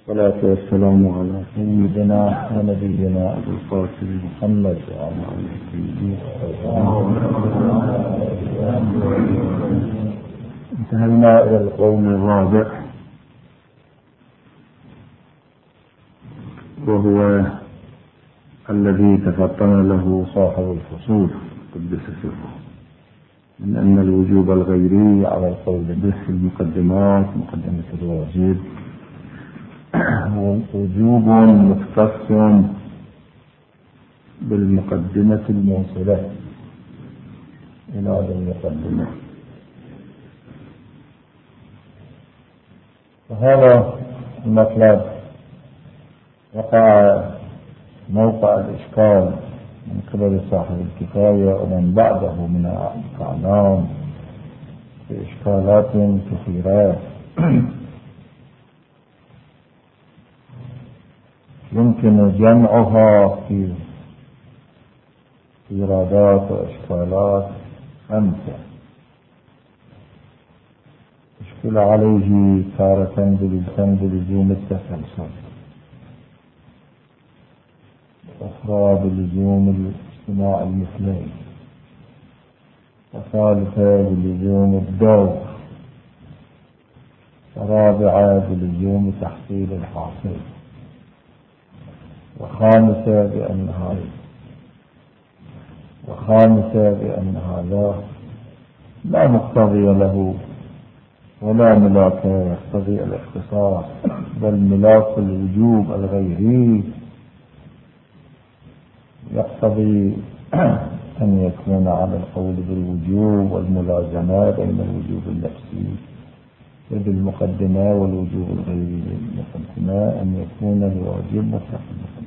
والصلاة والسلام على سيدنا ونبينا أبي القاسم محمد وعلى انتهينا إلى القول الرابع، وهو الذي تفطن له صاحب الفصول قدس سره من أن الوجوب الغيري على القول به في المقدمات مقدمة الواجب وجوب مختص بالمقدمة الموصلة إلى هذه المقدمة. وهذا المطلب وقع موقع الإشكال من قبل صاحب الكفاية ومن بعده من الأعلام في إشكالات كثيرة يمكن جمعها في إيرادات وإشكالات 5. اشكل عليه تارة بلزوم التسلسل، أخرى بلزوم الاجتماع المثلي، وثالثة بلزوم الدور، ورابعة بلزوم تحصيل الحاصل، وخامسة بأن هذا لا مقتضي له ولا ملاك يقتضي الاختصاص، بل ملاك الوجوب الغيري يقتضي أن يكون على القول بالوجوب والملازمة بين الوجوب النفسي بالمقدمة والوجوب الغيري بالمقدمة أن يكون الواجب مطلقا.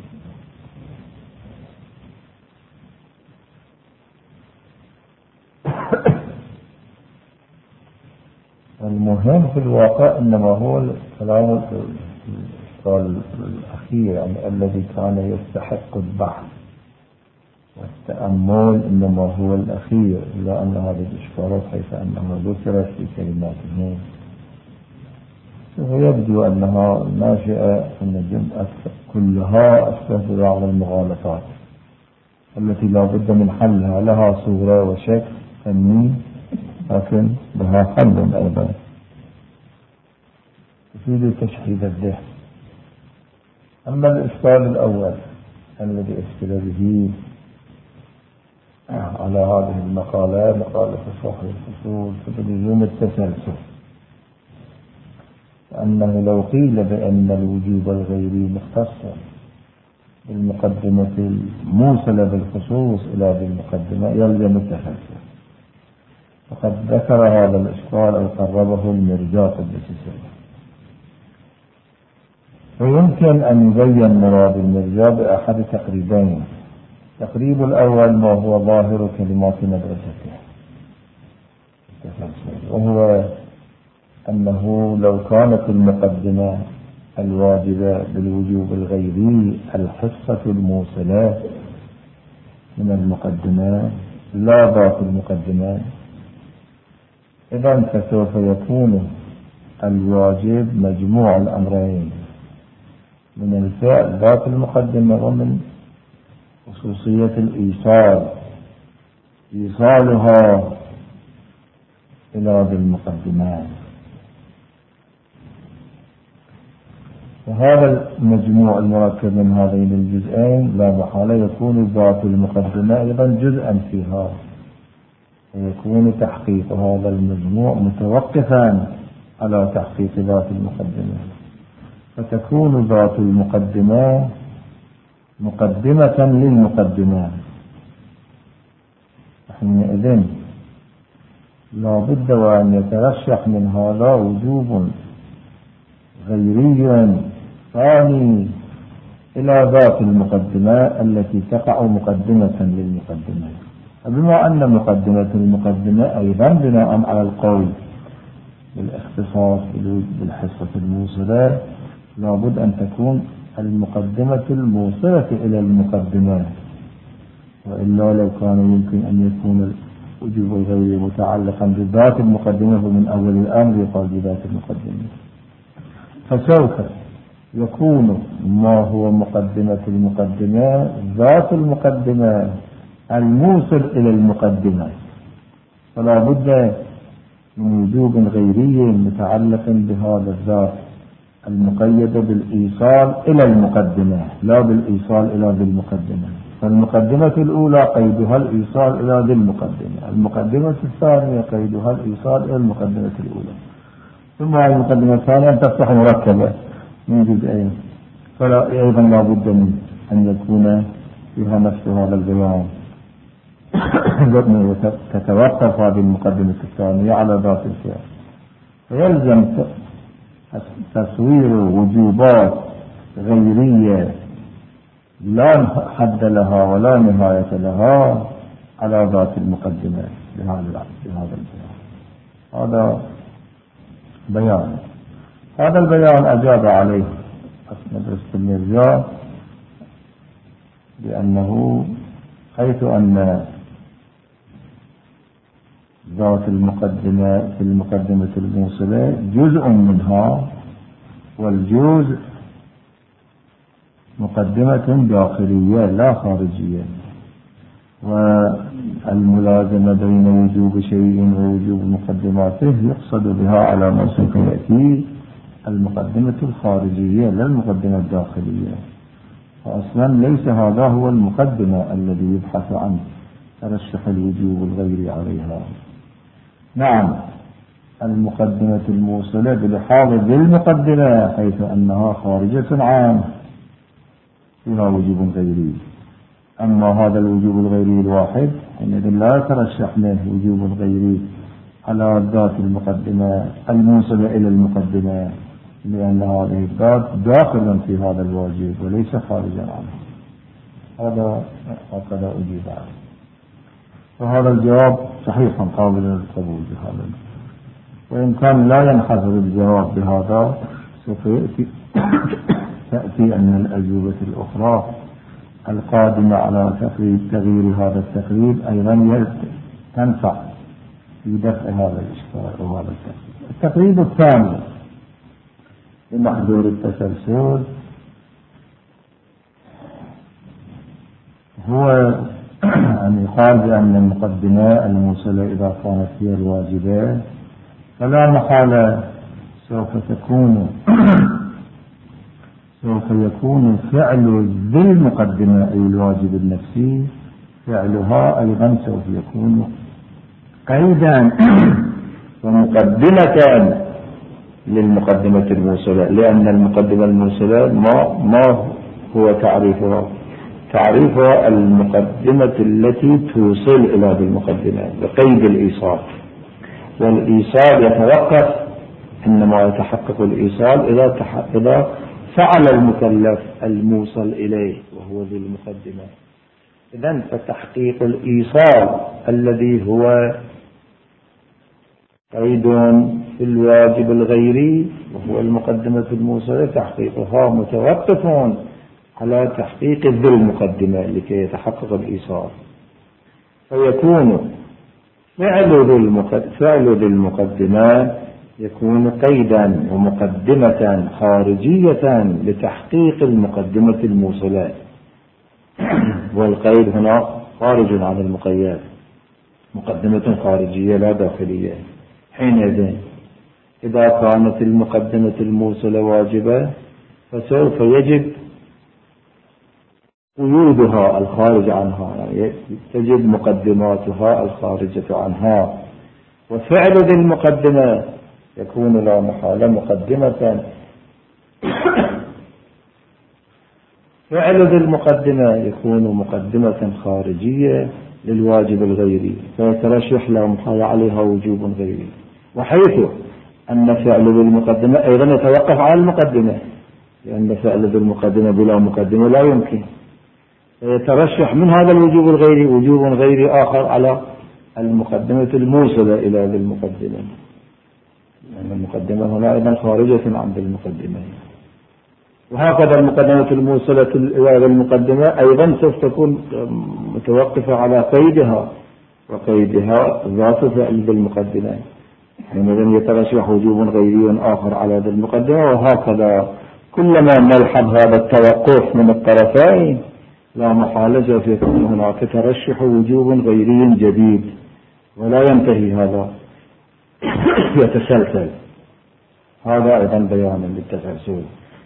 المهم في الواقع إنما هو الكلام الإشكال الأخير، يعني الذي كان يستحق البحث والتأمل إنما هو الأخير، إلا أن هذه الإشكالات حيث أنها ذكرت في كلماتهم ويبدو أنها ناشئة أن الجمعة كلها أستهدف على المغالطات التي لا بد من حلها، لها صورة وشكل فني لكن لها حل أيضا تفيد تشحيذ الذهن. أما الإشكال الأول الذي أشكل به على هذه المقالة، مقالة صاحب الفصول فبلزوم التسلسل، أنه لو قيل بأن الوجوب الغيري مختصا بالمقدمة الموصلة بالخصوص إلى بالمقدمة يلزم التسلسل. وقد ذكر هذا الإشكال أو قربه المرجاة قدس سره، ويمكن أن يبين مراد المرجاة بأحد تقريبين. التقريب الأول ما هو ظاهر كلمات مدرسته، وهو أنه لو كانت المقدمة الواجبة بالوجوب الغيري الحصة الموصلة من المقدمة لا ذات المقدمة، إذن فسوف يكون الواجب مجموع الأمرين من الفعل ذات المقدمة ومن خصوصية الإيصال، إيصالها إلى ذي المقدمات. وهذا المجموع المركب من هذين الجزئين لا محالة يكون ذات المقدمة أيضا جزءا فيها، ويكون تحقيق هذا المجموع متوقفا على تحقيق ذات المقدمة، فتكون ذات المقدمة مقدمة للمقدمة. حينئذ لا بد وأن يترشح من هذا وجوب غيري ثاني إلى ذات المقدمة التي تقع مقدمة للمقدمة. بما أن مقدمة المقدمة أيضا بناء على القول بالاختصاص بالحصة الموصلة لا بد أن تكون المقدمة الموصلة إلى المقدمة، وإلا لو كان يمكن أن يكون الوجوب الغيري متعلقا بذات المقدمة ومن أول الأمر يقال بذات المقدمة، فسوف يكون ما هو مقدمة المقدمة ذات المقدمة الموصل إلى المقدمة، فلا بد من وجوب غيري متعلق بهذا الذات المقيد بالإيصال إلى المقدمة لا بالإيصال إلى ذي المقدمة. فالمقدمة الأولى قيدها الإيصال إلى ذي المقدمة، المقدمة الثانية قيدها الإيصال إلى المقدمة الأولى، ثم المقدمة الثانية أن تفتح مركبة من جزئين، فلا أيضا لا بد من أن يكون فيها نفس هذا البيان تتوقف هذه المقدمة الثانية على ذات الفعل، فيلزم تصوير وجوبات غيرية لا حد لها ولا نهاية لها على ذات المقدمة بهذا البيان. هذا بيان، هذا البيان أجاب عليه مدرسة المرجان بأنه حيث أن ذات المقدمة في المقدمة الموصلة جزء منها، والجزء مقدمة داخلية لا خارجية، والملازمة بين وجوب شيء ووجوب مقدماته يقصد بها على ما سوف يأتي المقدمة الخارجية لا المقدمة الداخلية، فأصلا ليس هذا هو المقدمة الذي يبحث عن ترشح الوجوب الغيري عليها. نعم، المقدمة الموصلة بلحاظ بالمقدمة حيث أنها خارجة عن فيها وجوب غيري، أما هذا الوجوب الغيري الواحد حينئذ لا يترشح منه وجوب غيري على ذات المقدمة الموصلة إلى المقدمة، لأن هذه الذات داخل في هذا الواجب وليس خارجا عنه. هكذا أجيب عنه، فهذا الجواب صحيح قابل للقبول بهذا، وإن كان لا ينحصر الجواب بهذا سوف تأتي أن الأجوبة الأخرى القادمة على تغيير هذا التقريب أيضا تنفع في دفع هذا الإشكال وهذا التقريب الثاني لمحذور التسلسل هو أن يقال بأن المقدمة الموصلة إذا كانت هي الواجبة فلا محالة سوف يكون فعل ذي المقدمة أي الواجب النفسي فعلها أيضا سوف يكون قيدا ومقدمة للمقدمة الموصلة، لأن المقدمة الموصلة ما هو تعريفها المقدمة التي توصل إلى ذي المقدمة بقيد الإيصال، والإيصال يتوقف إنما يتحقق الإيصال إذا فعل المكلف الموصل إليه وهو ذي المقدمة. إذن فتحقيق الإيصال الذي هو قيد في الواجب الغيري وهو المقدمة الموصلة تحقيقها متوقف على تحقيق ذي المقدمة لكي يتحقق الإيصال، فيكون فعل ذي المقدمة يكون قيدا ومقدمة خارجية لتحقيق المقدمة الموصلة، والقيد هنا خارج عن المقيد، مقدمة خارجية لا داخلية. حينئذ إذا كانت المقدمة الموصلة واجبة فسوف يجب قيودها الخارج عنها، يعني تجب مقدماتها الخارجة عنها، وفعل ذي المقدمة يكون لا محالة مقدمة فعل ذي المقدمة يكون مقدمة خارجية للواجب الغيري، فيترشح لا محالة عليها وجوب غيري، وحيث أن فعل ذي المقدمة أيضا يتوقف على المقدمة، لأن فعل ذي المقدمة بلا مقدمة لا يمكن، فيترشح من هذا الوجوب الغيري وجوب غيري آخر على المقدمة الموصلة إلى ذي المقدمة، لأن المقدمة هنا أيضا خارجة عن ذي المقدمة. وهكذا المقدمة الموصلة إلى ذي المقدمة أيضا سوف تكون متوقفة على قيدها، وقيدها ذات فعل ذي المقدمة، حينئذ يترشح وجوب غيري آخر على ذي المقدمة، وهكذا كلما نلحظ هذا التوقف من الطرفين لا محالة سوف يكون هناك ترشح وجوب غيري جديد، ولا ينتهي هذا يتسلسل. هذا أيضا بيان للتسلسل.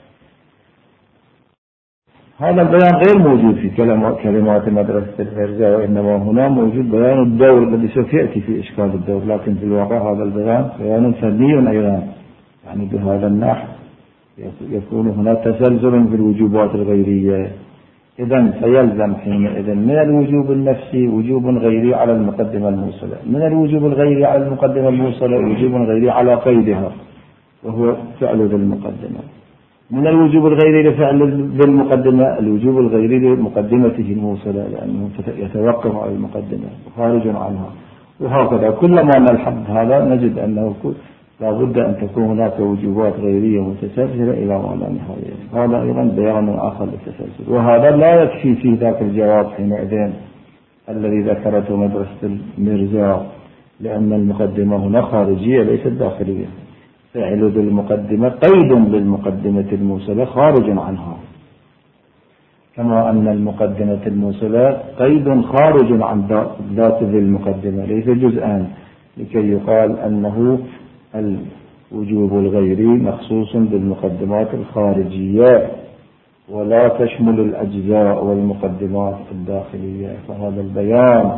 هذا البيان غير موجود في كلمات مدرسة المرزا، وإنما هنا موجود بيان الدور الذي سوف يأتي في إشكال الدور، لكن في الواقع هذا البيان بيان فني أيضا، يعني بهذا النحو يكون هنا تسلسل في الوجوبات الغيرية. إذن فيلزم حينئذ من الوجوب النفسي وجوب غيري على المقدمة الموصلة، من الوجوب الغيري على المقدمة الموصلة وجوب غيري على قيدها وهو فعل ذي المقدمة، من الوجوب الغيري لفعل بالمقدمة الوجوب الغيري لمقدمته الموصلة لأنه يتوقف على المقدمة وخارج عنها. وهكذا كلما نلحظ هذا نجد أنه لا بد أن تكون هناك وجوبات غيرية متسلسلة إلى ما لا نهاية. هذا أيضا بيان آخر للتسلسل، وهذا لا يكفي في ذاك الجواب حينئذ الذي ذكرته مدرسة المرزا، لأن المقدمة هنا خارجية ليست داخلية. فعل ذي المقدمة قيد للمقدمة الموصلة خارج عنها، كما أن المقدمة الموصلة قيد خارج عن ذات ذي المقدمة ليس جزءا، لكي يقال أنه الوجوب الغيري مخصوص بالمقدمات الخارجية ولا تشمل الأجزاء والمقدمات الداخلية. فهذا البيان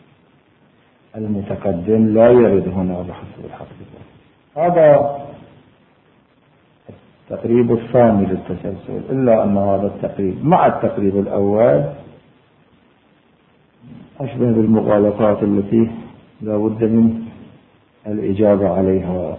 المتقدم لا يرد هنا بحسب الحقيقة. هذا التقريب الثاني للتسلسل، إلا أن هذا التقريب مع التقريب الأول أشبه بالمغالطات التي لا بد من الإجابة عليها.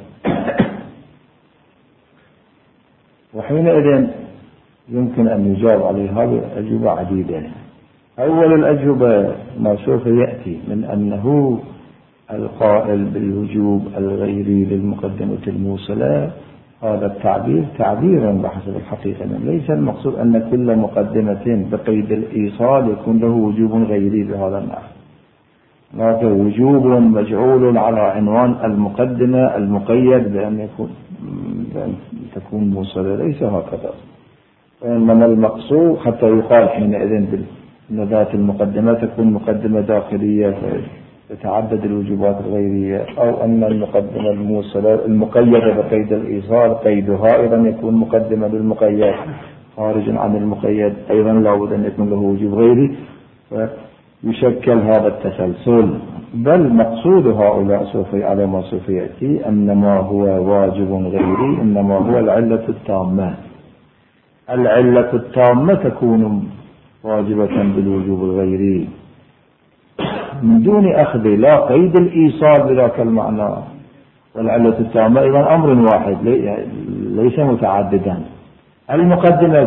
وحينئذ يمكن أن يجاب عليها بأجوبة عديدة. أول الأجوبة ما سوف يأتي من أنه القائل بالوجوب الغيري للمقدمة الموصلة، هذا التعبير تعبيرا بحسب الحقيقة، ليس المقصود أن كل مقدمة بقيد الإيصال يكون له وجوب غيري بهذا النحو، هناك وجوب مجعول على عنوان المقدمة المقيد بأن تكون موصلة، ليس هكذا. وإنما المقصود حتى يقال حينئذ أن ذات المقدمة تكون مقدمة داخلية فتتعدد الوجوبات الغيرية، أو أن المقدمة الموصلة المقيدة بقيد الإيصال قيدها أيضا يكون مقدمة للمقيد خارج عن المقيد، أيضا لا بد أن يكون له وجوب غيري يشكل هذا التسلسل. بل مقصود هؤلاء على ما سوف يأتي أن ما هو واجب غيري إنما هو العلة التامة. العلة التامة تكون واجبة بالوجوب الغيري من دون أخذ لا قيد الإيصال بذاك المعنى. والعلة التامة أيضا أمر واحد ليس متعددا. المقدمة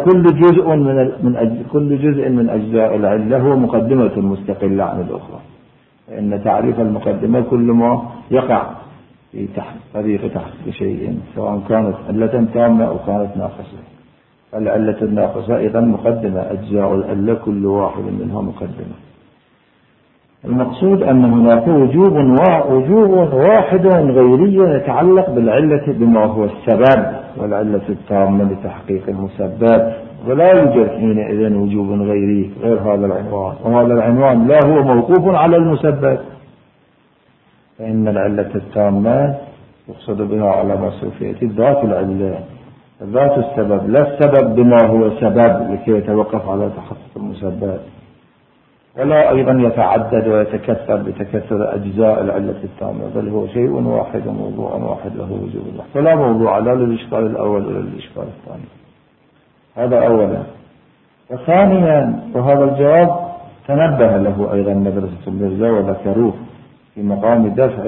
كل جزء من أجزاء العلة هو مقدمة مستقلة عن الأخرى، فإن تعريف المقدمة كل ما يقع في طريق تحقيق شيء سواء كانت علة تامة أو كانت ناقصة. العلة الناقصة أيضا مقدمة، أجزاء العلة كل واحد منها مقدمة. المقصود أن هناك وجوب واحد غيري يتعلق بالعلة بما هو السبب، والعلة التامة لتحقيق المسبب، ولا يوجد حينئذ وجوب غيري غير هذا العنوان، وهذا العنوان لا هو موقوف على المسبب، فإن العلة التامة يقصد بها على ما سوف يأتي ذات العلة ذات السبب، لا السبب بما هو سبب لكي يتوقف على تحقق المسبب، ولا أيضا يتعدد ويتكثر بتكثر أجزاء العلة التامة، بل هو شيء واحد وموضوع واحد له وجوب الله، فلا موضوع لا للإشكال الأول ولا للإشكال الثاني. هذا أولا. وثانيا، وهذا الجواب تنبه له أيضا مدرسة المرزا وذكروه في مقام دفع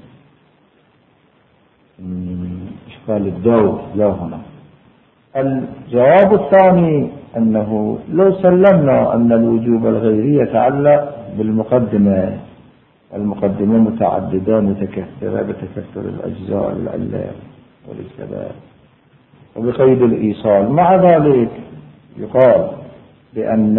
إشكال الدور لا هنا. الجواب الثاني أنه لو سلمنا أن الوجوب الغيري يتعلق بالمقدمة، المقدمة متعددة متكثرة بتكثر الأجزاء العلة والسبب وبقيد الإيصال، مع ذلك يقال بأن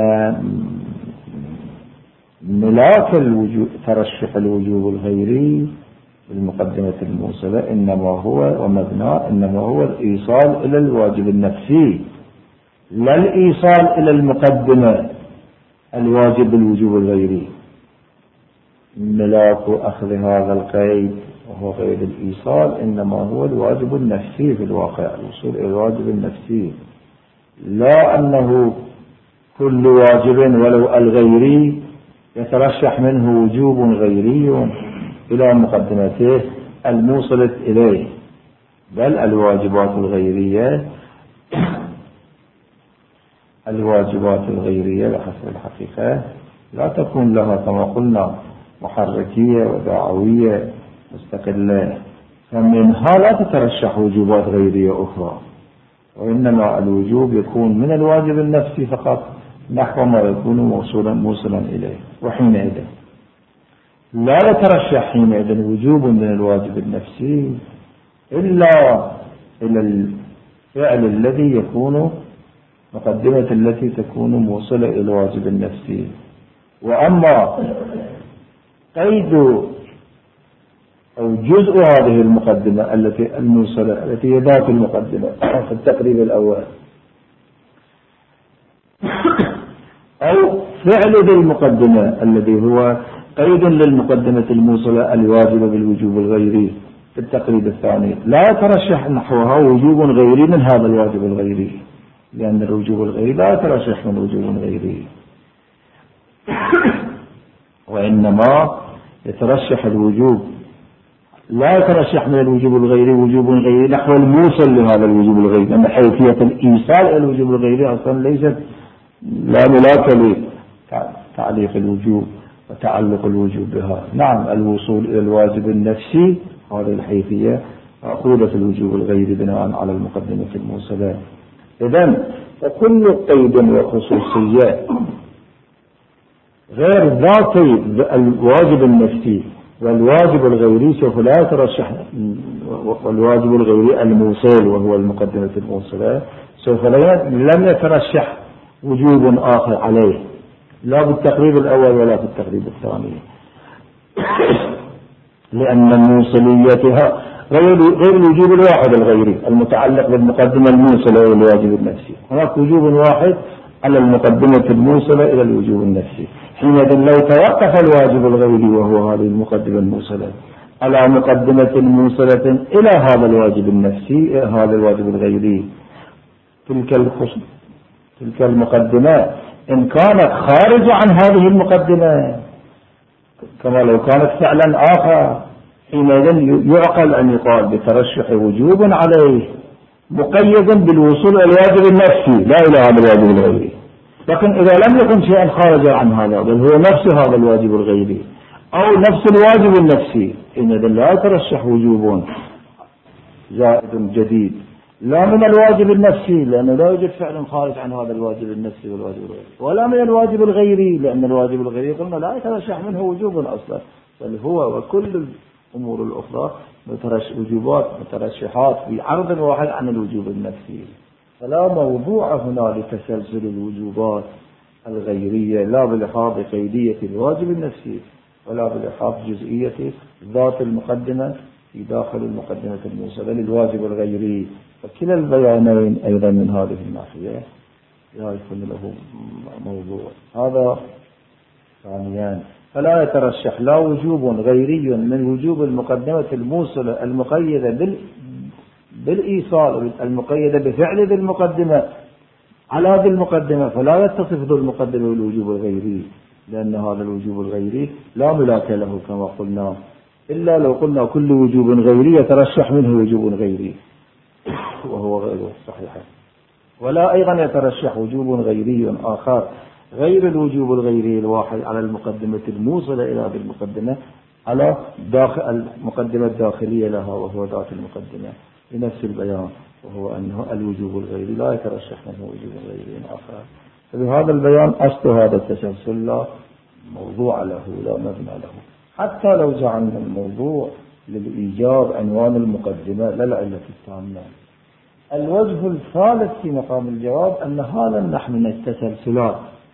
ملاك ترشح الوجوب الغيري المقدمة الموصلة إنما هو ومبناه إنما هو الإيصال إلى الواجب النفسي، لا الإيصال إلى المقدمة الواجب الوجوب الغيري. ملاك أخذ هذا القيد وهو قيد الإيصال إنما هو الواجب النفسي في الواقع، الوصول إلى الواجب النفسي، لا أنه كل واجب ولو الغيري يترشح منه وجوب غيري إلى مقدمته الموصلة إليه، بل الواجبات الغيرية بحسب الحقيقة لا تكون لها كما قلنا محركية ودعوية مستقلة، فمنها لا تترشح وجوبات غيرية أخرى، وإنما الوجوب يكون من الواجب النفسي فقط نحو ما يكون موصلا إليه، وحينئذ لا يترشح حينئذ وجوب من الواجب النفسي إلا إلى الفعل الذي يكون مقدمة التي تكون موصلة إلى الواجب النفسي. وأما قيد أو جزء هذه المقدمة التي الموصلة التي هي ذات المقدمة في التقريب الأول أو فعل ذي المقدمة الذي هو قيد للمقدمة الموصلة الواجبة بالوجوب الغيري في التقريب الثاني، لا يترشح نحوها وجوب غيري من هذا الواجب الغيري، لأن الوجوب الغيري لا يترشح من وجوب غيري، وإنما يترشح الوجوب، لا يترشح من الوجوب الغيري وجوب غيري نحو الموصل لهذا الوجوب الغيري، لأن حيثية الإيصال إلى الوجوب الغيري أصلا ليست لا ملاك لتعليق الوجوب وتعلق الوجوب بها. نعم الوصول إلى الواجب النفسي هذه الحيثية مأخوذة في الوجوب الغيري بناء على المقدمة الموصلة. إذن فكل قيد وخصوصية غير ذاتي الواجب النفسي والواجب الغيري سوف لا يترشح، والواجب الغيري الموصل وهو المقدمة الموصلة سوف لم يترشح وجوب آخر عليه لا بالتقريب الأول ولا في التقريب الثاني، لأن موصليتها غير الوجوب الواحد الغيري المتعلق بالمقدمة الموصلة إلى الواجب النفسي. هناك وجوب واحد على المقدمة الموصلة إلى الوجوب النفسي، حينئذ لو توقف الواجب الغيري وهو هذه المقدمة الموصلة على مقدمة موصلة إلى هذا الواجب النفسي هذا الواجب الغيري، تلك المقدمة إن كانت خارج عن هذه المقدمة كما لو كانت فعلا آخر، حينئذ يعقل أن يقال بترشح وجوب عليه مقيدا بالوصول إلى الواجب النفسي لا إلى هذا الواجب الغيري. لكن إذا لم يكن شيئا خارجا عن هذا بل هو نفس هذا الواجب الغيري أو نفس الواجب النفسي، حينئذ لا يترشح وجوب زائد جديد لا من الواجب النفسي لأنه لا يوجد فعل خارج عن هذا الواجب النفسي والواجب الغيري، ولا من الواجب الغيري لأن الواجب الغيري قلنا لا يترشح منه وجوب أصلا، بل هو وكل الأمور الأخرى وجوبات مترشحات في عرض واحد عن الوجوب النفسي. فلا موضوع هنا لتسلسل الوجوبات الغيرية لا بلحاظ قيدية الواجب النفسي ولا بلحاظ جزئية ذات المقدمة في داخل المقدمة الموصلة للواجب الغيري. فكلا البيانين أيضا من هذه الناحية لا يكون له موضوع. هذا ثانيا فلا يترشح لا وجوب غيري من وجوب المقدمة الموصلة المقيدة بالإيصال المقيدة بفعل ذي المقدمة على ذي المقدمة، فلا يتصف ذو المقدمة بالوجوب الغيري، لأن هذا الوجوب الغيري لا ملاك له كما قلنا، إلا لو قلنا كل وجوب غيري يترشح منه وجوب غيري وهو غير صحيح. ولا أيضا يترشح وجوب غيري آخر غير الوجوب الغيري الواحد على المقدمة الموصلة إلى هذه المقدمة على داخل المقدمة الداخلية لها وهو ذات المقدمة بنفس البيان، وهو أنه الوجوب الغيري لا يترشح منه وجوب غيري آخر. فبهذا البيان أصل هذا التسلسل لا موضوع له لا مبنى له، حتى لو جعلنا الموضوع للإيجاب عنوان المقدمة لا العلة التامة. الوجه الثالث في مقام الجواب أن هذا النحو من التسلسلات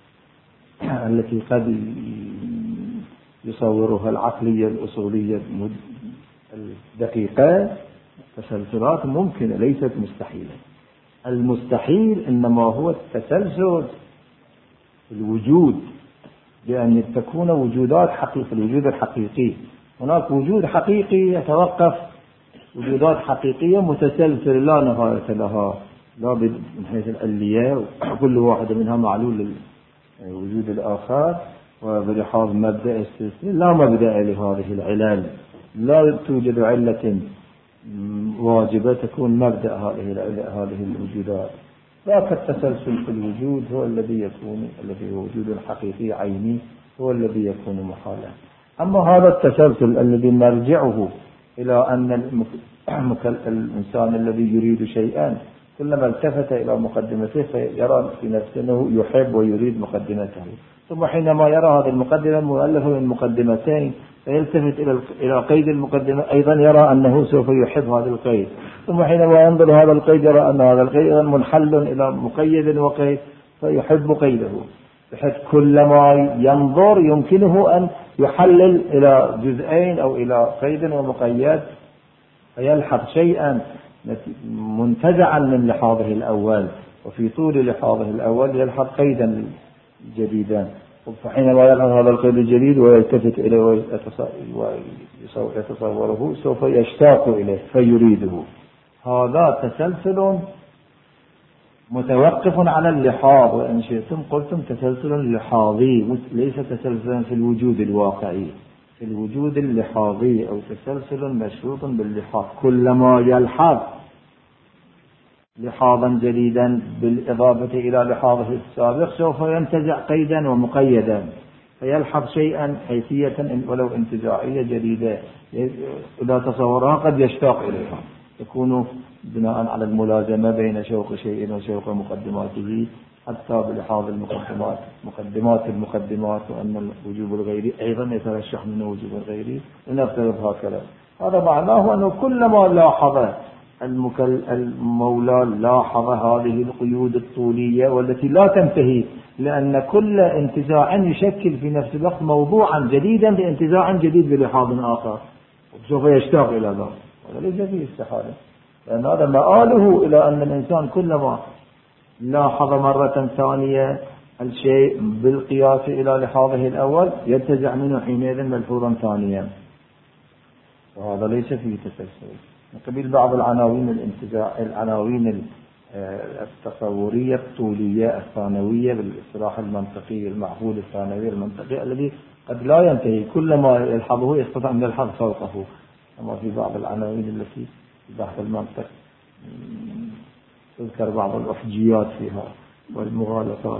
التي قد يصورها العقلية الأصولية الدقيقة تسلسلات ممكنة ليست مستحيلة. المستحيل إنما هو التسلسل في الوجود، بأن تكون وجودات حقيقية. الوجود الحقيقي هناك وجود حقيقي يتوقف، وجودات حقيقية متسلسلة لا نهاية لها، لا من حيث العلية، كل واحدة منها معلول للوجود الآخر، وبلحاظ مبدأ السلسلة لا مبدأ لهذه العلل، لا توجد علة واجبة تكون مبدأ هذه الوجودات. ذاك التسلسل في الوجود هو الذي هو وجود حقيقي عيني، هو الذي يكون محالا. أما هذا التسلسل الذي نرجعه إلى أن الإنسان الذي يريد شيئا كلما التفت إلى مقدمته فيرى في نفسه أنه يحب ويريد مقدمته، ثم حينما يرى هذه المقدمة مؤلفة من مقدمتين فيلتفت إلى قيد المقدمة أيضا يرى أنه سوف يحب هذا القيد، ثم حينما ينظر هذا القيد يرى أن هذا القيد منحل إلى مقيد وقيد فيحب قيده، بحيث كلما ينظر يمكنه أن يحلل إلى جزئين أو إلى قيد ومقيد فيلحظ شيئا منتزعا من لحاظه الأول، وفي طول لحاظه الأول يلحظ قيدا جديدا، فحينما يلحظ هذا القيد الجديد ويلتفت إليه ويتصوره سوف يشتاق إليه فيريده. هذا تسلسل متوقف على اللحاظ، وإن شئتم قلتم تسلسل لحاظي ليس تسلسلا في الوجود الواقعي، في الوجود اللحاظي أو تسلسل مشروط باللحاظ. كلما يلحظ لحاظا جديدا بالإضافة إلى لحاظه السابق سوف ينتزع قيدا ومقيدا فيلحظ شيئا حيثية ولو انتزاعية جديدة، إذا تصورها قد يشتاق إليها، يكون بناء على الملازمة بين شوق شيء وشوق مقدماته، حتى بلحاظ مقدمات المقدمات، وأن الوجوب الغيري أيضا يترشح منه وجوب الغيري لنفترض هكذا. هذا معناه أنه كلما لاحظ المولى لاحظ هذه القيود الطولية والتي لا تنتهي، لأن كل انتزاع يشكل في نفس الوقت موضوعا جديدا لانتزاع جديد بلحاظ آخر، وسوف يشتاق إلى ذلك. هذا ليس فيه استحالة، لأن هذا مآله إلى أن الإنسان كلما لاحظ مرة ثانية الشيء بالقياس إلى لحاظه الأول ينتزع منه حينئذ ملحوظا ثانيا، وهذا ليس فيه تسلسل. قبيل بعض العناوين التصورية الطولية الثانوية بالاصطلاح المنطقي المعقول الثانوي المنطقي الذي قد لا ينتهي، كلما يلحظه يستطيع أن يلحظ فوقه، أما في بعض العناوين التي في بحث المنطق تذكر بعض الأحجيات فيها والمغالطات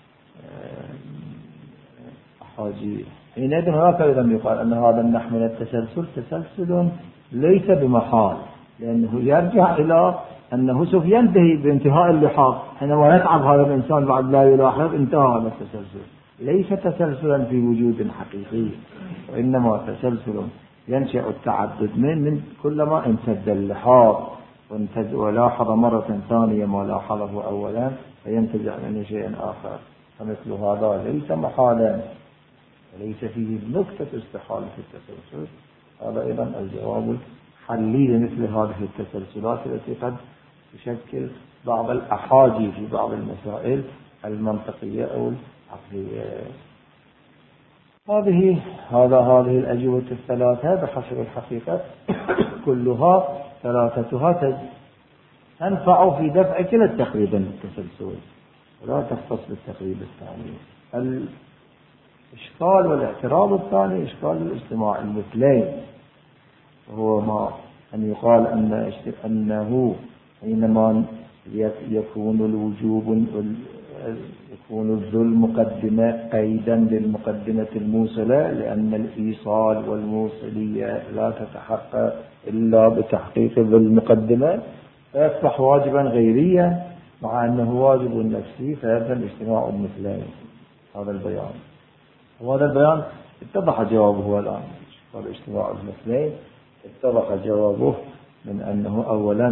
الأحاجية. حينئذ هناك أيضا يقال أن هذا النحو من التسلسل تسلسل ليس بمحال، لأنه يرجع إلى أنه سوف ينتهي بانتهاء اللحاظ، حينما يتعب هذا الإنسان بعد لا يلاحظ انتهى هذا التسلسل. ليس تسلسلا في وجود حقيقي، وإنما تسلسل ينشأ التعدد من كلما امتد اللحاظ ولاحظ مرة ثانية ما لاحظه أولا فينتزع منه شيء آخر، فمثل هذا ليس محالا وليس فيه نكتة استحالة في التسلسل. هذا أيضا الجواب الحلي لمثل هذه التسلسلات التي قد تشكل بعض الأحاجي في بعض المسائل المنطقية أو العقلية. هذه الأجوبة الثلاثة بحسب الحقيقة كلها ثلاثتها تنفع في دفع كلا التقريبا للتسلسل ولا تختص بالتقريب الثاني. الإشكال والاعتراض الثاني إشكال الاجتماع المثلين، وهو ما أن يقال أنه حينما يكون الوجوب يكون ذو المقدمة قيدا للمقدمة الموصلة، لأن الإيصال والموصلية لا تتحقق إلا بتحقيق ذو المقدمة، فيصبح واجبا غيريا مع أنه واجب نفسي، فيلزم اجتماع المثلين. هذا البيان اتضح جوابه الآن. قال اجتماع المثلين اتضح جوابه من أنه أولا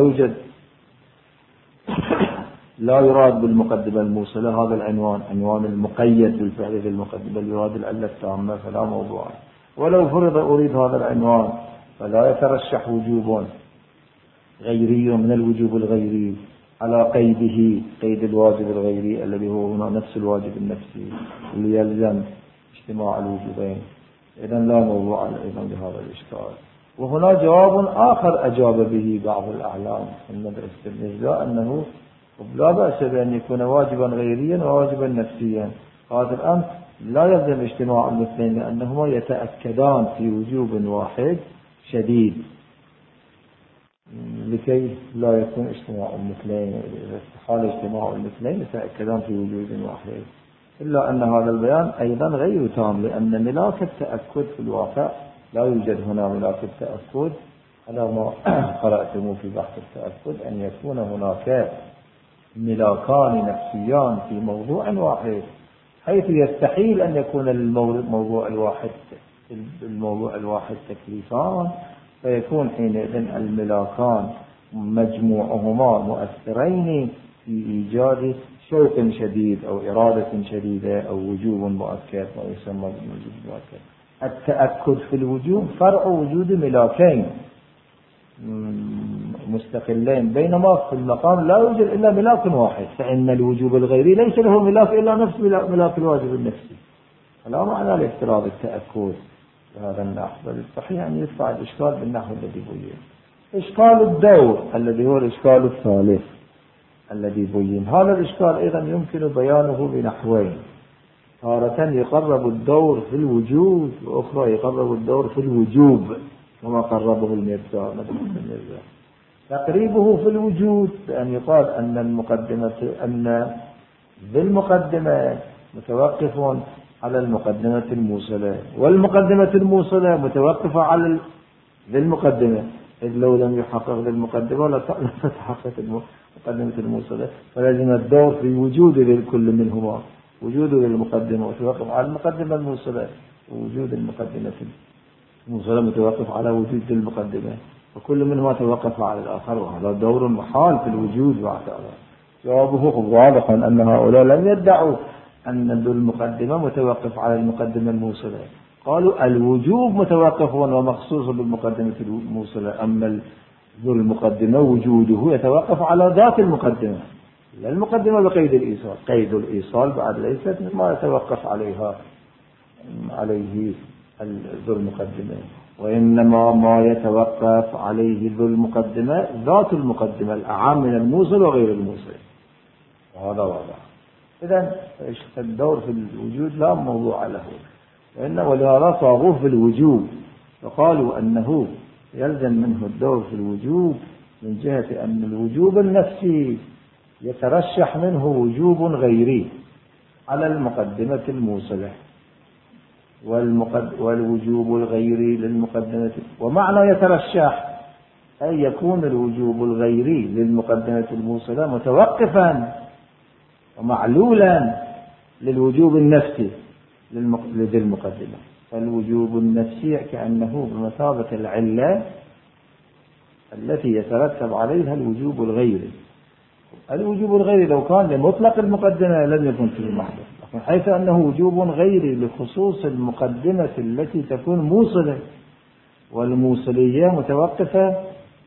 لا يراد بالمقدمة الموصلة هذا العنوان، عنوان المقيد بالفعل للمقدمة، يراد العلة التامة فلا موضوع. ولو فرض أريد هذا العنوان فلا يترشح وجوب غيري من الوجوب الغيري على قيده، قيد الواجب الغيري الذي هو هنا نفس الواجب النفسي اللي يلزم اجتماع الوجوبين. إذن لا موضوع أيضا لهذا الإشكال. وهنا جواب آخر أجاب به بعض الأعلام في مدرسة المرزا أنه لا بأس بأن يكون واجبا غيريا وواجبا نفسيا. هذا الأمر لا يلزم اجتماع المثلين لأنهما يتأكدان في وجوب واحد شديد، لكي لا يكون اجتماع المثلين. إذا استحال اجتماع المثلين يتأكدان في وجوب واحد. إلا أن هذا البيان أيضا غير تام، لأن ملاك التأكد في الواقع لا يوجد هنا ملاك التأكد على ما قرأتم في بحث التأكد، أن يكون هناك ملاكان نفسيان في موضوع واحد، حيث يستحيل أن يكون الموضوع الواحد تكليفان، فيكون حينئذ الملاكان مجموعهما مؤثرين في إيجاد شوق شديد أو إرادة شديدة أو وجوب مؤكد، ما يسمى بالوجوب المؤكد. التأكد في الوجوب فرع وجود ملاكين مستقلين، بينما في المقام لا يوجد إلا ملاك واحد، فإن الوجوب الغيري ليس له ملاك إلا نفس ملاك الواجب النفسي. فلا معنى لافتراض التأكد بهذا النحو، بل الصحيح أن يدفع الإشكال بالنحو الذي بين. إشكال الدور الذي هو الإشكال الثالث الذي بين، هذا الإشكال أيضا يمكن بيانه بنحوين. تارة يقرب الدور في الوجود، وأخرى يقرب الدور في الوجوب كما قربه المرزا. تقريبه في الوجود بأن يقال أن بالمقدمة متوقف على المقدمة الموصلة، والمقدمة الموصلة متوقفة على بالمقدمة، إذ لو لم يحقق بالمقدمة لا تتحقق المقدمة الموصلة، فلازم الدور في وجود لكل منهما، وجود للمقدمة متوقف على المقدمة الموصلة، ووجود المقدمة الموصلة متوقف على وجود المقدمة، وكل منهما توقف على الآخر، وهذا دور محال في الوجود وعلى. جوابه واضح أن هؤلاء لم يدعوا أن ذو المقدمة متوقف على المقدمة الموصلة، قالوا الوجوب متوقف ومخصوص بالمقدمة الموصلة، أما ذو المقدمة وجوده يتوقف على ذات المقدمة، لا المقدمة بقيد الإيصال. قيد الإيصال بعد ليست ما يتوقف عليه ذو المقدمة، وإنما ما يتوقف عليه ذو المقدمة ذات المقدمة الأعم من الموصل وغير الموصل، وهذا واضح. إذن الدور في الوجود لا موضوع له، ولهذا صاغوه في الوجوب، فقالوا أنه يلزم منه الدور في الوجوب من جهة أن الوجوب النفسي يترشح منه وجوب غيري على المقدمة الموصلة، والوجوب الغيري للمقدمة. ومعنى يترشح أي يكون الوجوب الغيري للمقدمة الموصلة متوقفا ومعلولا للوجوب النفسي لذي المقدمة. فالوجوب النفسي كأنه بمثابة العلة التي يترتب عليها الوجوب الغيري. الوجوب الغيري لو كان لمطلق المقدمة لم يكن فيه محدث، لكن حيث أنه وجوب غيري لخصوص المقدمة التي تكون موصلة، والموصلية متوقفة،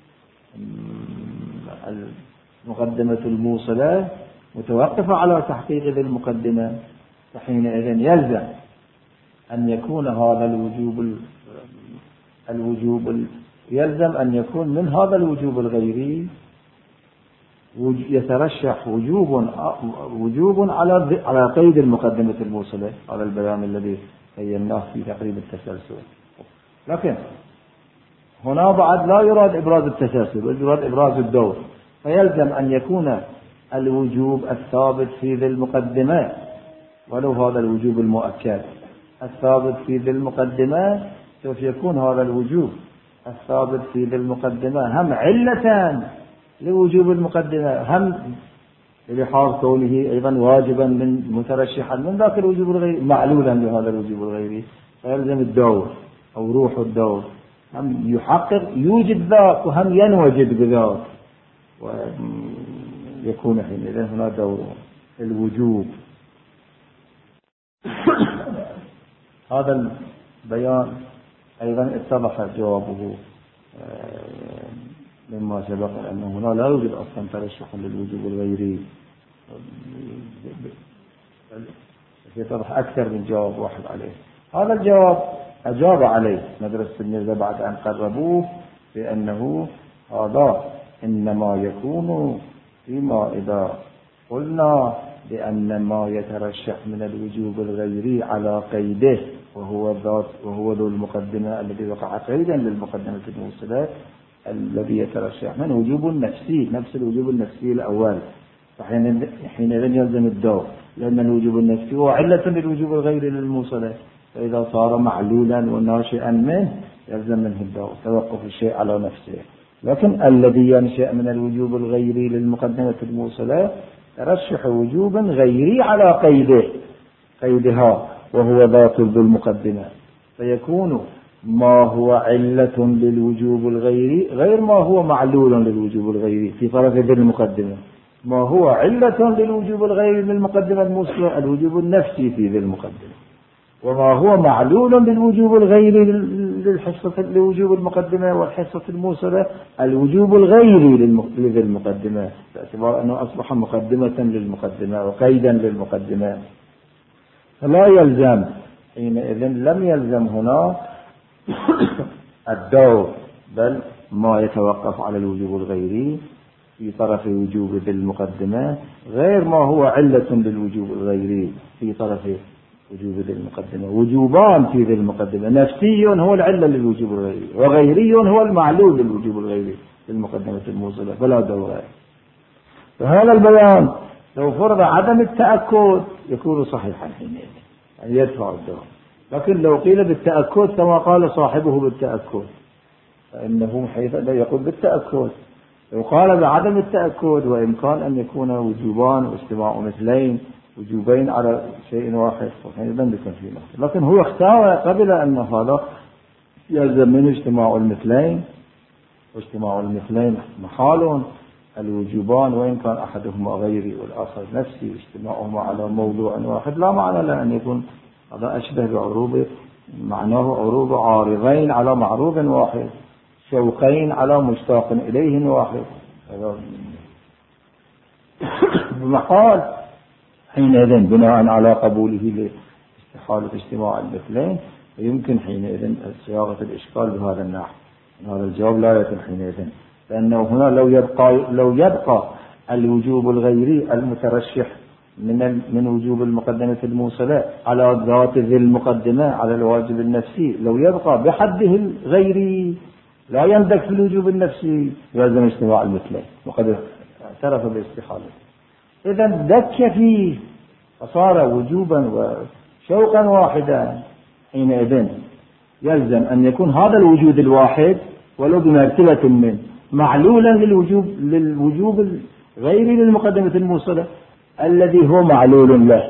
المقدمة الموصلة متوقفة على تحقيق ذي المقدمة، فحينئذ يلزم أن يكون هذا يلزم أن يكون من هذا الوجوب الغيري يترشح وجوب على قيد المقدمة الموصلة، على البيان الذي بيناه في تقريب التسلسل. لكن هنا بعد لا يراد إبراز التسلسل، بل يراد إبراز الدور، فيلزم أن يكون الوجوب الثابت في ذي المقدمة، ولو هذا الوجوب المؤكد الثابت في ذي المقدمة، سوف يكون هذا الوجوب الثابت في ذي المقدمة هم علة لوجوب المقدمة، هم لحاظ كونه أيضا واجبا من مترشحا من ذاك الوجوب الغيري، معلولا بهذا الوجوب الغيري، فيلزم الدور أو روح الدور هم يحقق يوجد ذاك وهم ينوجد بذاك، ويكون حينئذ هنا دور الوجوب. هذا البيان أيضا اتضح جوابه مما سبق أنه هنا لا يوجد أصلا ترشح للوجوب الغيري، يتضح أكثر من جواب واحد عليه. هذا الجواب أجاب عليه مدرسة الميرزا بعد أن قربوه بأنه هذا إنما يكون فيما إذا قلنا بأن ما يترشح من الوجوب الغيري على قيده وهو ذو المقدمة الذي وقع قيدا للمقدمة الموصلة الذي يترشح من وجوب النفسي، نفس الوجوب النفسي الأول، حينئذ يلزم الدور، لأن الوجوب النفسي هو علة للوجوب الغيري للموصلة، فإذا صار معلولا وناشئا منه يلزم منه الدور، توقف الشيء على نفسه. لكن الذي ينشأ من الوجوب الغيري للمقدمة الموصلة ترشح وجوبا غيري على قيدها وهو ذات ذو المقدمة، فيكون ما هو علة للوجوب الغيري غير ما هو معلول للوجوب الغيري في طرف ذي المقدمة. ما هو علة للوجوب الغيري للمقدمة الموصلة الوجوب النفسي في ذي المقدمة، وما هو معلول للوجوب الغيري لوجوب المقدمة والحصة الموصلة الوجوب الغيري لذي المقدمة، باعتبار أنه أصبح مقدمة للمقدمة وقيدا للمقدمة. فلا يلزم حينئذ، لم يلزم هنا الدور، بل ما يتوقف على الوجوب الغيري في طرف وجوب ذي المقدمة غير ما هو علة للوجوب الغيري في طرف وجوب ذي المقدمة. وجوبان في ذي المقدمة، نفسي هو العلة للوجوب الغيري، وغيري هو المعلول للوجوب الغيري للمقدمة الموصلة، فلا دور. فهذا البيان لو فرض عدم التأكد يكون صحيحا حينئذ، يعني يدفع الدور. لكن لو قيل بالتأكد كما قال صاحبه بالتأكد فإنه حيث لا يقول بالتأكد. لو قال بعدم التأكد وإمكان أن يكون وجوبان واجتماع مثلين، وجوبين على شيء واحد، فحينئذ بكون في نقص. لكن هو اختار قبل أن هذا يلزم منه اجتماع المثلين، واجتماع المثلين محال الوجوبان وإن كان أحدهما غيري والآخر نفسي، اجتماعهما على موضوع واحد لا معنى له أن يكون هذا أشبه بعروض، معناه عروض عارضين على معروض واحد، شوقين على مشتاق إليه واحد، بمحال حينئذ بناء على قبوله لاستحالة اجتماع المثلين، ويمكن حينئذ صياغة الإشكال بهذا النحو. هذا الجواب لا يتم حينئذ، لأنه هنا لو يبقى الوجوب الغيري المترشح من وجوب المقدمة الموصلة على ذات ذي المقدمة على الواجب النفسي، لو يبقى بحده الغيري لا يندك في الوجوب النفسي يلزم اجتماع المثلين، وقد اعترف باستحالة. إذا دك فيه فصار وجوبا وشوقا واحدا، حينئذ يلزم أن يكون هذا الوجود الواحد ولو بمرتبة من معلولا للوجوب الغيري للمقدمة الموصلة الذي هو معلول له.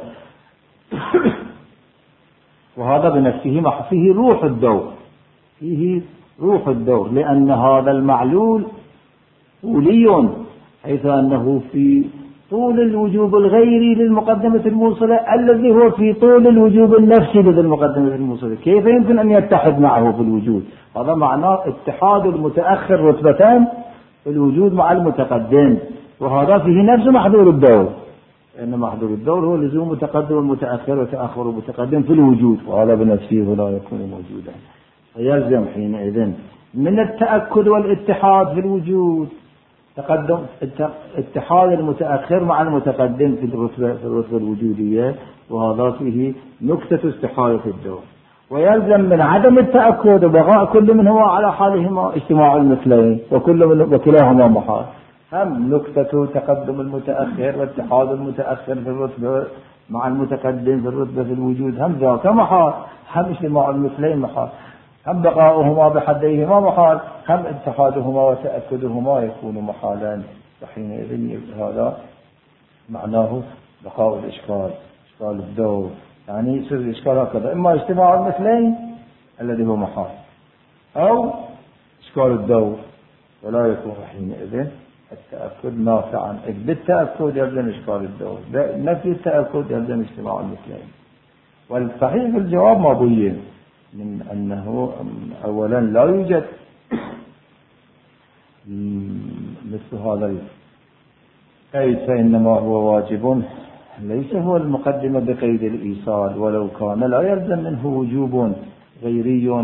وهذا بنفسه فيه روح الدور، فيه روح الدور، لأن هذا المعلول طولي، حيث أنه في طول الوجوب الغيري للمقدمة الموصلة الذي هو في طول الوجوب النفسي للمقدمة الموصلة. كيف يمكن أن يتحد معه في الوجود؟ هذا معناه اتحاد المتأخر رتبتان في الوجود مع المتقدم، وهذا فيه نفس محظور الدور، لأن محظور الدور هو لزوم متقدم المتأخر وتأخر المتقدم في الوجود، وهذا بنفسه لا يكون موجودا. فيلزم حينئذ من التأكد والاتحاد في الوجود تقدم اتحاد المتأخر مع المتقدم في الرتبة الوجودية، وهذا فيه نكتة استحالة الدور. ويلزم من عدم التأكد وبقاء كل منهما على حالهما اجتماع المثلين، وكلاهما محال. هم نكتة تقدم المتأخر واتحاد المتأخر في الرتبة مع المتقدم في الرتبة في الوجود هم ذاك محال، هم اجتماع المثلين محال، هم بقاؤهما بحديهما محال، هم اتحادهما وتأكدهما يكون محالا. فحينئذ هذا معناه بقاء الإشكال، إشكال الدور، يعني يصير الإشكال هكذا: إما اجتماع المثلين الذي هو محال، أو إشكال الدور، ولا يكون حينئذ التأكد نافعا. بالتأكد يلزم إشكال الدور، نفي التأكد يلزم اجتماع المثلين. والصحيح في الجواب ما بين من أنه أولا لا يوجد مثل هذا القيد فإنما هو واجب ليس هو المقدمة بقيد الإيصال، ولو كان لا يلزم منه وجوب غيري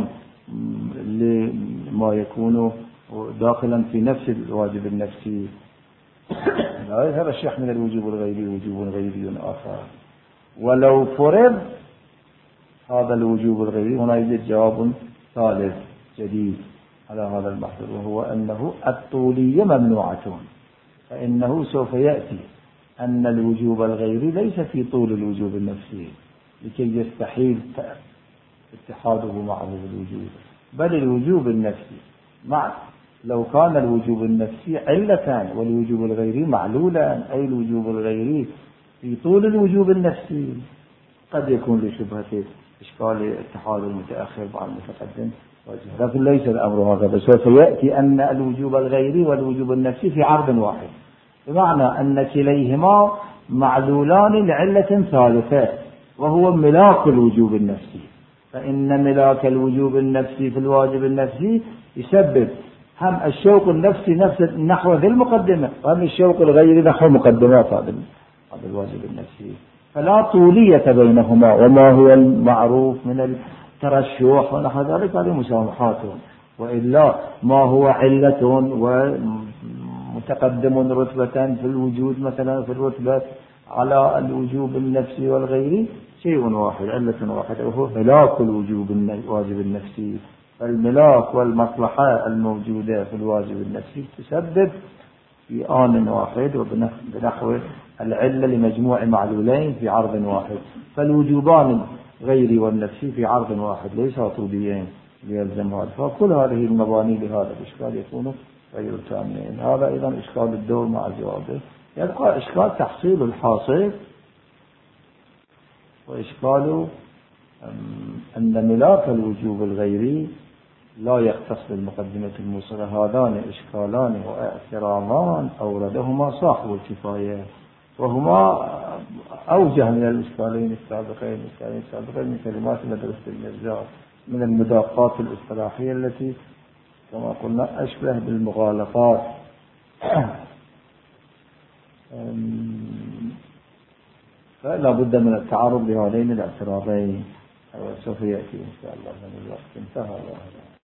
لما يكون داخلا في نفس الواجب النفسي. لا يذهب الشيخ من الوجوب الغيري وجوب غيري آخر. ولو فرض هذا الوجوب الغيري، هنا يوجد جواب ثالث جديد على هذا المحظور، وهو أنه الطولية ممنوعة، فإنه سوف يأتي أن الوجوب الغيري ليس في طول الوجوب النفسي لكي يستحيل اتحاده معه بالوجوب، بل الوجوب النفسي لو كان الوجوب النفسي علة والوجوب الغيري معلولا، أي الوجوب الغيري في طول الوجوب النفسي، قد يكون لشبهة إشكال اتحاد المتأخر مع المتقدم، لكن ليس الأمر هكذا. سوف يأتي أن الوجوب الغيري والوجوب النفسي في عرض واحد، بمعنى أن كليهما معلولان لعلة ثالثة وهو ملاك الوجوب النفسي، فإن ملاك الوجوب النفسي في الواجب النفسي يسبب هم الشوق النفسي نحو ذي المقدمة، وهم الشوق الغيري نحو مقدمات هذا الواجب النفسي، فلا طولية بينهما. وما هو المعروف من الترشح ونحو ذلك هذه مسامحات، وإلا ما هو علة ومتقدم رتبة في الوجود مثلا في الرتبة على الوجوب النفسي والغيري شيء واحد، علة واحدة، وهو ملاك الواجب النفسي. الملاك والمصلحة الموجودة في الواجب النفسي تسبب في آن واحد وبنحو العلة لمجموع معلولين في عرض واحد، فالوجوبان الغيري والنفسي في عرض واحد ليس طوليين ليلزم هذا، فكل هذه المباني لهذا الإشكال يكون غير تامين. هذا أيضا إشكال الدور مع جوابه. يبقى إشكال تحصيل الحاصل، وإشكال أن ملاك الوجوب الغيري لا يختص بالمقدمة الموصلة. هذان إشكالان واعتراضان أوردهما صاحب الكفاية، وهما أوجه من الإشكالين السابقين من كلمات مدرسة المرجع من المداقات الاصطلاحية التي كما قلنا أشبه بالمغالطات. فلا بد من التعرض لهذين الاعتراضين، وسوف يأتي إن شاء الله من الوقت انتهى.